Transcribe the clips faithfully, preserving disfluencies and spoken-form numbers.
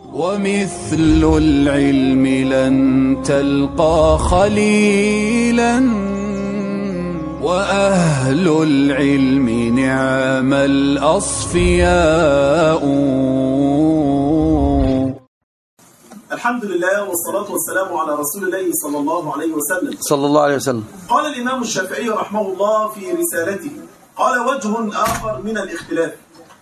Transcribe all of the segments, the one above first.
ومثل العلم لن تلقى خليلا، وأهل العلم نعم الأصفياء. الحمد لله والصلاة والسلام على رسول الله صلى الله عليه وسلم صلى الله عليه وسلم. قال الإمام الشافعي رحمه الله في رسالته: قال وجه آخر من الاختلاف.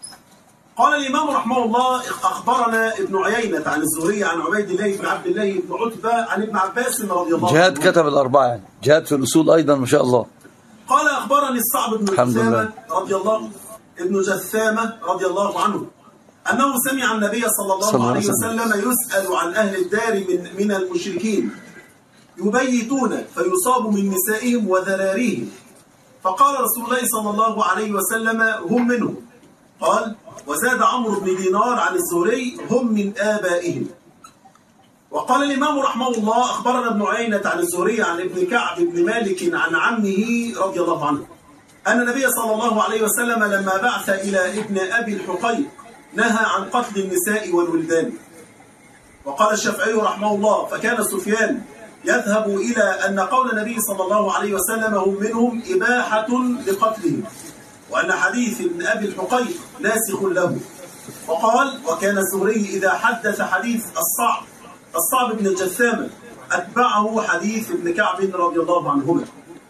قال الإمام رحمه الله: أخبرنا ابن عيينة عن الزهري عن عبيد الله بن عبد الله بن عتبة عن ابن عباس رضي الله عنه. جهاد كتب الأربعة يعني. جهاد في الأصول أيضا ما شاء الله. قال أخبرني الصعب بن جثامة رضي الله ابن جثامة رضي الله عنه أنه سمع النبي صلى الله صلى عليه وسلم يسأل عن أهل الدار من من المشركين يبيتون فيصاب من نسائهم وذراريهم، فقال رسول الله صلى الله عليه وسلم: هم منهم. قال: وزاد عمرو بن دينار عن الزهري: هم من آبائهم. وقال الإمام رحمه الله: أخبرنا ابن عيينة عن الزهري عن ابن كعب بن مالك عن عمه رضي الله عنه أن النبي صلى الله عليه وسلم لما بعث إلى ابن أبي الحقيق نهى عن قتل النساء والولدان. وقال الشافعي رحمه الله: فكان سفيان يذهب إلى أن قول النبي صلى الله عليه وسلم هم منهم إباحة لقتلهم، وأن حديث ابن أبي الحقيق ناسخ له. وقال: وكان الزهري إذا حدث حديث الصعب الصعب بن الجثامة أتبعه حديث ابن كعب رضي الله عنهما.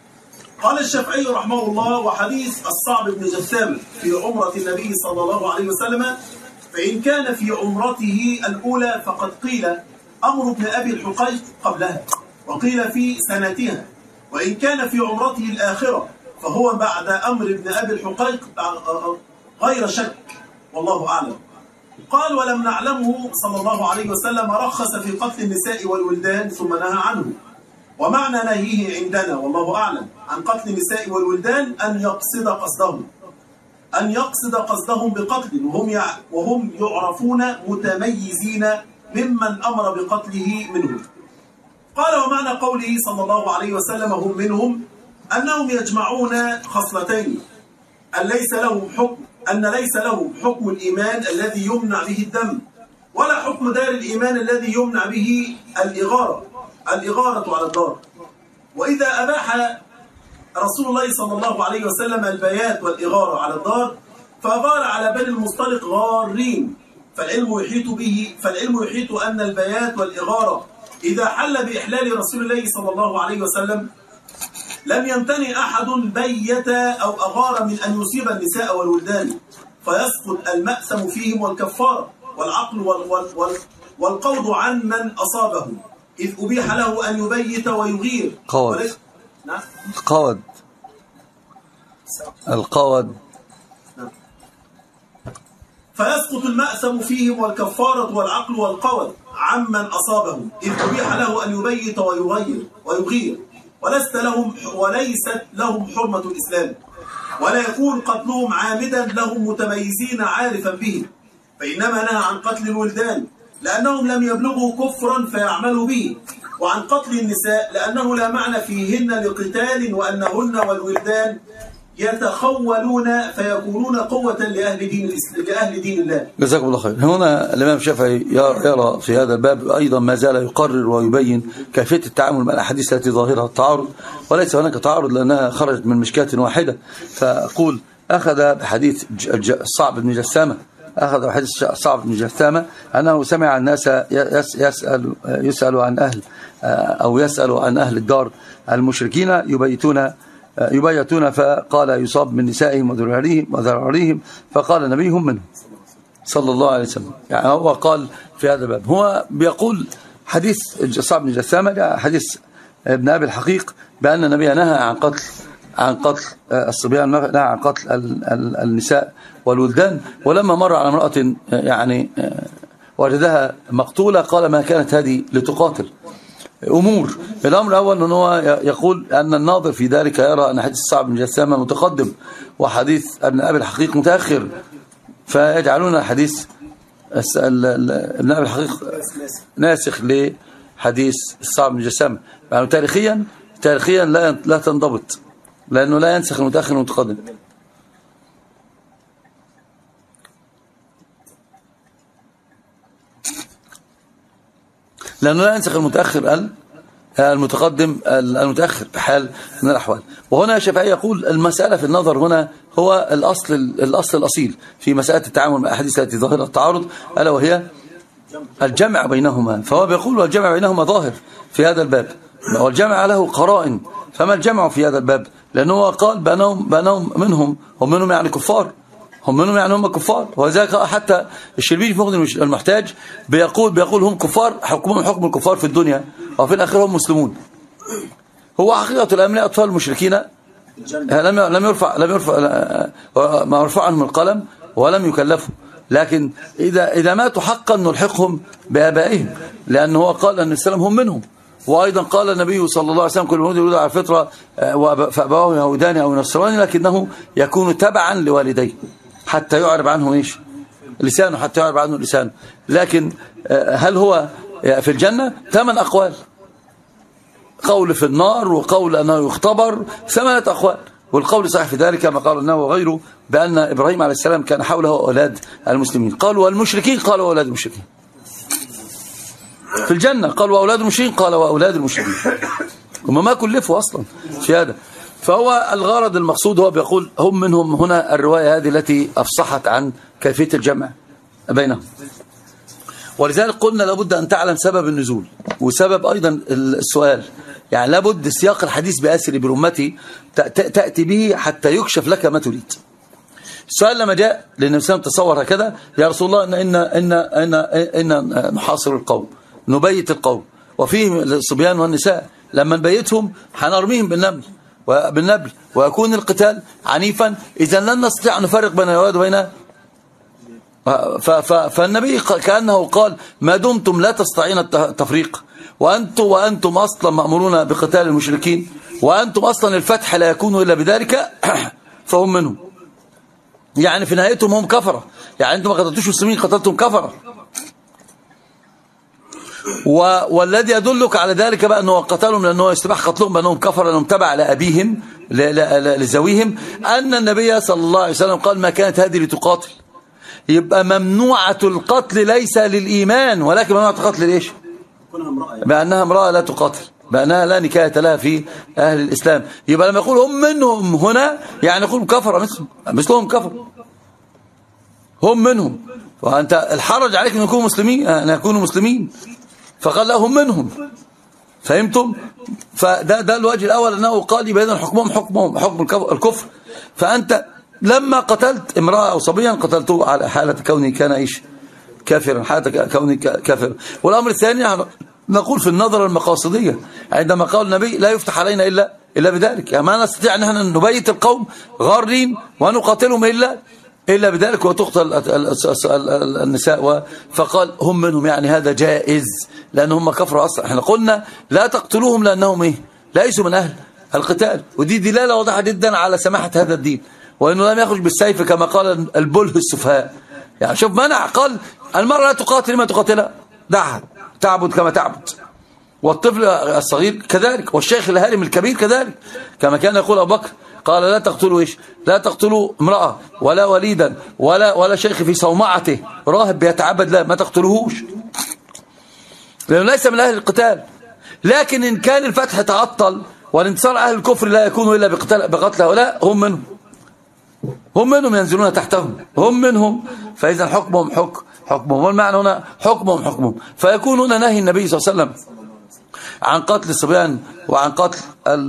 قال الشافعي رحمه الله: وحديث الصعب بن جثامة في عمرة النبي صلى الله عليه وسلم، فإن كان في عمرته الأولى فقد قيل أمر ابن أبي الحقيق قبلها، وقيل في سنتها، وإن كان في عمرته الآخرة فهو بعد أمر ابن أبي الحقيق غير شك، والله أعلم. قال: ولم نعلمه صلى الله عليه وسلم رخص في قتل النساء والولدان ثم نهى عنه. ومعنى نهيه عندنا والله أعلم عن قتل النساء والولدان أن يقصد قصدهم أن يقصد قصدهم بقتل وهم وهم يعرفون متميزين ممن أمر بقتله منهم. قال: ومعنى قوله صلى الله عليه وسلم هم منهم أنهم يجمعون خصلتين: أن ليس لهم حكم أن ليس لهم حكم الإيمان الذي يمنع به الدم، ولا حكم دار الإيمان الذي يمنع به الإغارة الإغارة على الدار. وإذا أباح رسول الله صلى الله عليه وسلم البيات والإغارة على الدار، فأغار على بني المصطلق غارين، فالعلم يحيط به فالعلم يحيط أن البيات والإغارة إذا حل بإحلال رسول الله صلى الله عليه وسلم لم يمتنع أحد بيت أو أغار من أن يصيب النساء والولدان، فيسقط المأثم فيهم والكفارة والعقل والقوض عن من أصابه، إذ أبيح له أن يبيت ويغير. قود قود القود فيسقط المأثم فيهم والكفارة والعقل والقود عمن أصابهم، إذ أبيح له أن يبيت ويغير ويغير ولست لهم وليست لهم حرمة الإسلام، ولا يكون قتلهم عامدا لهم متميزين عارفا به، فإنما نهى عن قتل الولدان لأنهم لم يبلغوا كفرا فيعملوا به، وعن قتل النساء لأنه لا معنى فيهن لقتال، وأنهن والولدان يتخولون فيكونون قوة لأهل دين لأهل دين الله. جزاكم الله خير. هنا الإمام الشافعي يرى في هذا الباب أيضا ما زال يقرر ويبين كيفية التعامل مع الأحاديث التي ظاهرها التعارض، وليس هناك تعارض لأنها خرجت من مشكاة واحدة. فأقول: أخذ بحديث الصعب بن جثامة أخذ بحديث الصعب بن جثامة أنه سمع الناس يسأل يسأل عن أهل أو يسأل عن أهل الدار المشركين يبيتون يبيتون فقال يصاب من نسائهم وذراريهم وذراريهم، فقال النبي: هم منهم صلى الله عليه وسلم. يعني هو قال في هذا الباب، هو بيقول حديث الصعب بن جثامة حديث ابن أبي الحقيق بأن النبي نهى عن قتل عن قتل الصبيان، نهى عن قتل النساء والولدان. ولما مر على امرأة يعني وجدها مقتولة قال: ما كانت هذه لتقاتل. أمور الأمر الأول أنه هو يقول أن الناظر في ذلك يرى أن حديث الصعب بن جثامة متقدم وحديث ابن أبي الحقيق متأخر، فيجعلون حديث ابن أبي الحقيق ناسخ لحديث الصعب بن جثامة. يعني تاريخيا تاريخيا لا لا تنضبط، لأنه لا ينسخ المتأخر والمتقدم. لأنه لا ينسخ المتأخر المتقدم المتأخر بحال من الأحوال. وهنا الشافعي يقول المسألة في النظر هنا هو الأصل الأصل الأصيل في مسألة التعامل مع الأحاديث التي ظاهرة التعارض، ألا وهي الجمع بينهما. فهو بيقول والجمع بينهما ظاهر في هذا الباب، والجمع له قرائن. فما الجمع في هذا الباب؟ لأنه قال بأنهم, بأنهم منهم هم منهم يعني كفار، هم منهم يعني هم كفار. وذلك حتى الشربيني في مغني المحتاج بيقول بيقول هم كفار، حكمهم حكم الكفار في الدنيا وفي الآخرة هم مسلمون. هو حقيقة الأمر أطفال المشركين لم لم يرفع لم يرفع ما رفع عنهم القلم ولم يكلفوا، لكن إذا إذا ماتوا حقا نلحقهم بآبائهم، لأنه هو قال أن السلام هم منهم. وأيضا قال النبي صلى الله عليه وسلم كل مولود يولد على الفطرة فأبواه يهودان أو ينصران، لكنه يكون تبعا لوالديه حتى يعرب عنه ايش لسانه، حتى يعرب عنه لسانه. لكن هل هو في الجنة؟ ثمان أقوال، قول في النار، وقول أنه يختبر، ثمانية أقوال. والقول صحيح في ذلك كما قال النووي وغيره بأن إبراهيم عليه السلام كان حوله أولاد المسلمين. قالوا والمشركين، قالوا وأولاد المشركين في الجنة. قالوا وأولاد المشركين، قال وأولاد المشركين. هم ما كلفوا أصلا في هذا. فهو الغرض المقصود هو بيقول هم منهم هنا الرواية هذه التي أفصحت عن كيفية الجمع بينهم. ولذلك قلنا لابد أن تعلم سبب النزول وسبب أيضا السؤال، يعني لابد سياق الحديث بأسر برمتي تأتي به حتى يكشف لك ما تريد. السؤال لما جاء لأن الإنسان تصور هكذا يا رسول الله إن, إن, إن, إن, إن نحاصر القوم، نبيت القوم وفيهم الصبيان والنساء، لما نبيتهم حنرميهم بالنبل بالنبل ويكون القتال عنيفا، إذا لن نستطيع أن نفرق بين الأولاد وبين. فالنبي كأنه قال ما دمتم لا تستطيعون التفريق وأنتم وأنتم أصلا مأمورون بقتال المشركين، وأنتم أصلا الفتح لا يكون إلا بذلك، فهم منهم. يعني في نهايتهم هم كفرة، يعني أنتم ما قتلتوش مسلمين، قتلتم كفرة. والذي يدلك على ذلك بقى أنه قتلهم لأنه يستباح قتلهم بأنهم كفر لأنهم تبع لأبيهم لزويهم، أن النبي صلى الله عليه وسلم قال ما كانت هذه لتقاتل. يبقى ممنوعة القتل ليس للإيمان، ولكن ممنوعة القتل ليش؟ بأنها امرأة لا تقاتل، بأنها لا نكاية لها في أهل الإسلام. يبقى لما يقول هم منهم هنا يعني يقول كفر مثلهم مثلهم كفر، هم منهم. وأنت الحرج عليك أن يكونوا مسلمين، أن يكونوا مسلمين، فقال لا هم منهم. فهمتم؟ فده ده الوجه الأول أنه قال يبين حكمهم حكمهم حكم الكفر. فأنت لما قتلت امرأة أو صبيا قتلته على حالة كونه كان إيش؟ كافرا، حالة كونه كافرا. والأمر الثاني نقول في النظرة المقاصدية عندما قال النبي لا يفتح علينا إلا إلا بذلك، يعني ما نستطيع أن احنا نبيت القوم غارين ونقاتلهم إلا إلا بذلك وتقتل النساء. فقال هم منهم، يعني هذا جائز لأن هم كفروا أصلا. احنا قلنا لا تقتلوهم لأنهم إيه؟ ليسوا من أهل القتال، ودي دلالة واضحة جدا على سماحة هذا الدين، وأنه لم يخرج بالسيف كما قال البله السفهاء. يعني شوف منع، قال المرأة لا تقاتل ما تقاتلها، دعها تعبد كما تعبد، والطفل الصغير كذلك، والشيخ الهارم الكبير كذلك، كما كان يقول أبو بكر قال لا تقتلوا إيش؟ لا تقتلوا امرأة ولا وليدا ولا ولا شيخ في صومعته راهب بيتعبد، لا ما تقتلوهوش لأنه ليس من أهل القتال. لكن إن كان الفتح تعطل والانتصار أهل الكفر لا يكون إلا بقتل بقتل هؤلاء، هم منهم هم منهم ينزلون تحتهم، هم منهم. فإذا حكمهم حكم حكمهم، والمعنى هنا حكمهم حكمهم. فيكون هنا نهي النبي صلى الله عليه وسلم عن قتل الصبيان وعن قتل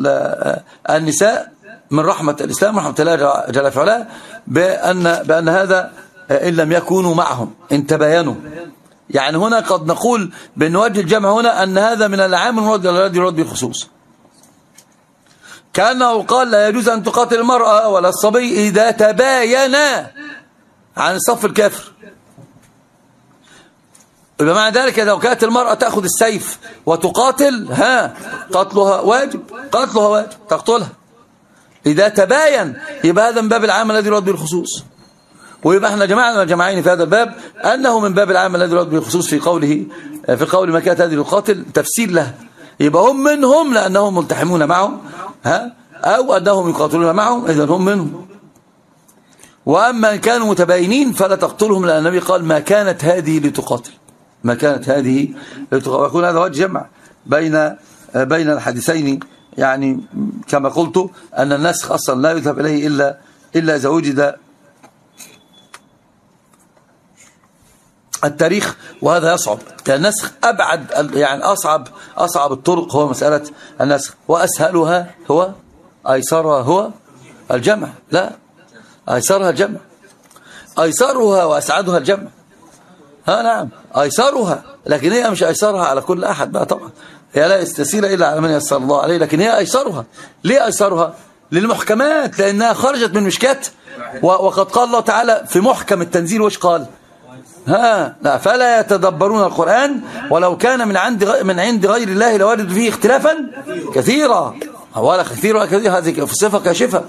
النساء من رحمة الإسلام رحمة الله جل في علاه، بأن بأن هذا إن لم يكونوا معهم إن تباينوا. يعني هنا قد نقول بأن وجه الجمع هنا أن هذا من العام الذي يراد بالخصوص، كأنه قال لا يجوز أن تقاتل المرأة ولا الصبي إذا تباينا عن الصف الكافر. بمعنى ذلك لو كانت المرأة تأخذ السيف وتقاتل، ها قتلها واجب، قتلها واجب، تقتلها إذا تباين. يبقى هذا من باب العام الذي يراد بالخصوص. ويبقى احنا جمعنا جمعين في هذا الباب أنه من باب العام الذي يراد بالخصوص في قوله في قول ما كانت هذه القاتل تفسير له. يبقى هم منهم لأنهم ملتحمون معهم، ها أو أنهم يقاتلون معهم، إذا هم منهم. وأما إن كانوا متباينين فلا تقتلهم، لأن النبي قال ما كانت هذه لتقاتل. ما كانت هذه ويكون هذا وجه جمع بين بين الحديثين. يعني كما قلت أن النسخ أصلا لا يذهب إليه إلا إلا إذا وجد التاريخ، وهذا يصعب. النسخ أبعد يعني أصعب أصعب الطرق هو مسألة النسخ، وأسهلها هو أيسرها هو الجمع. لا، أيسرها الجمع، أيسرها وأسعدها الجمع. ها نعم، أيسرها، لكن هي مش أيسرها على كل أحد بقى طبعا، هي لا يستسيل إلا على من يسر الله عليه، لكن هي أيسرها. ليه أيسرها؟ للمحكمات، لأنها خرجت من مشكات. وقد قال الله تعالى في محكم التنزيل، وش قال؟ ها لا، فلا يتدبرون القرآن ولو كان من عند من عند غير الله لوجدوا فيه اختلافا كثيرا. ولا كثير كثير، هذه صفة كاشفة.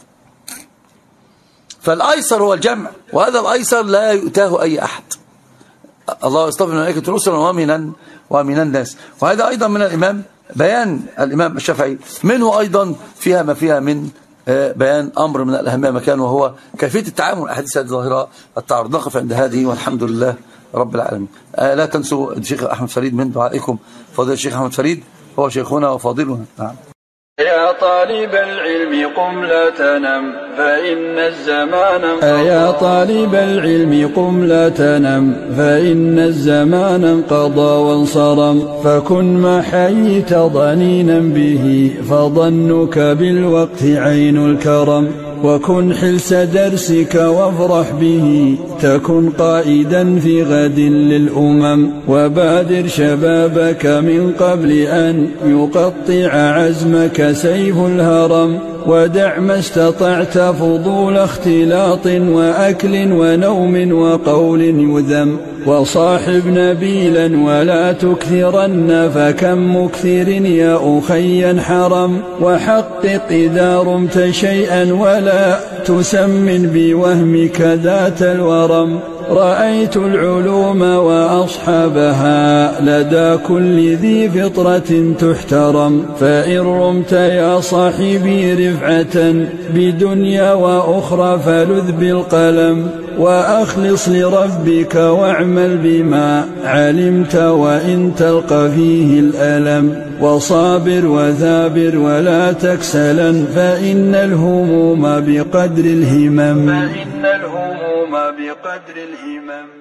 فالأيسر هو الجمع، وهذا الأيسر لا يؤتاه أي أحد. الله يصطفي من الملائكة رسلا ومن ومن الناس. وهذا أيضا من الإمام بيان الإمام الشافعي، منه أيضا فيها ما فيها من بيان أمر من الأهمية مكان، وهو كيفية التعامل مع الأحاديث الظاهرة التعارض. نقف عند هذه والحمد لله رب العالمين. لا تنسوا الشيخ أحمد فريد من دعائكم. فضيلة الشيخ أحمد فريد هو شيخنا وفاضلنا. نعم. يا طالب العلم قم لا تنم فإن الزمان انقضى. يا طالب العلم قم لا تنم فإن الزمان انقضى وانصرم. فكن ما حييت ضنينا به فظنك بالوقت عين الكرم. وكن حلس درسك وافرح به تكن قائدا في غد للأمم. وبادر شبابك من قبل أن يقطع عزمك سيف الهرم. ودع ما استطعت فضول اختلاط وأكل ونوم وقول يذم. وصاحب نبيلا ولا تكثرن فكم مكثر يا أخي حرم. وحقق إذا رمت شيئا ولا تسمن بوهمك ذات الورم. رأيت العلوم وأصحابها لدى كل ذي فطرة تحترم. فإن رمت يا صاحبي رفعة بدنيا وأخرى فلذ بالقلم. وأخلص لربك واعمل بما علمت وإن تلقى فيه الألم. وصابر وثابر ولا تكسلا فإن الهموم بقدر الهمم. فإن الهموم بقدر الهمم.